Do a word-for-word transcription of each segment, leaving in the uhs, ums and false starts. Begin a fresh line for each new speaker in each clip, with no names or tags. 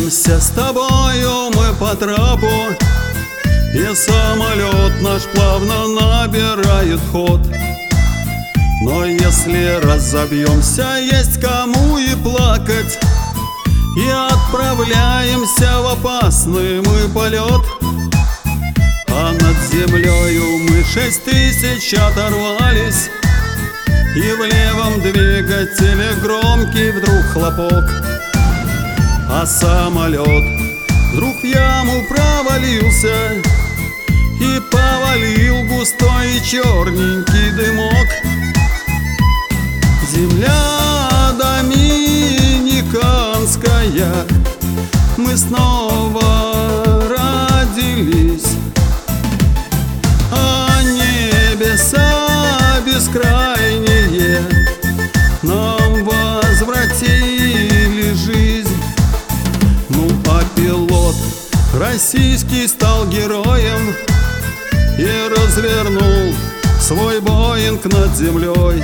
Двигаемся с тобою мы по трапу, и самолет наш плавно набирает ход. Но если разобьемся, есть кому и плакать, и отправляемся в опасный мы полет. А над землею мы шесть тысяч оторвались, и в левом двигателе громкий вдруг хлопок. А самолет вдруг в яму провалился и повалил густой и черненький дымок. Земля доминиканская, мы снова родились, а небеса бескрайние нам возвратили жизнь. Ну а пилот российский стал героем и развернул свой Боинг над землей.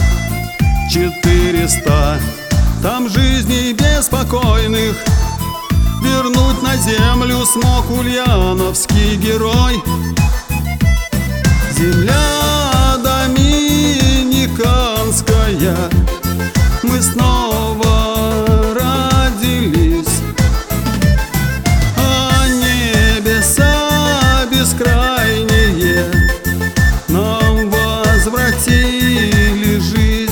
Четыреста там жизней беспокойных вернуть на землю смог ульяновский герой. Земля доминиканская, мы снова родились, а небеса бескрайние нам возвратили жизнь.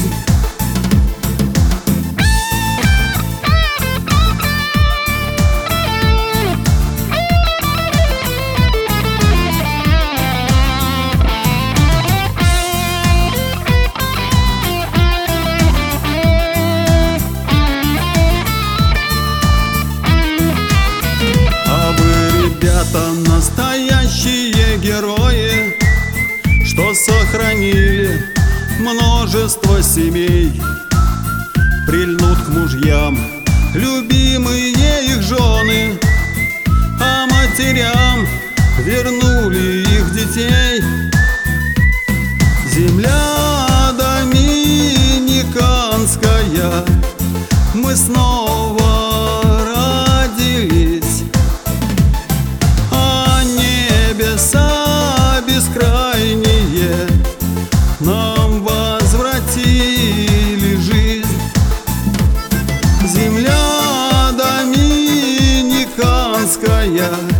Настоящие герои, что сохранили множество семей, прильнут к мужьям любимые их жены, а матерям вернули их детей. Земля доминиканская, мы снова родились, небеса бескрайние нам возвратили жизнь. Земля доминиканская,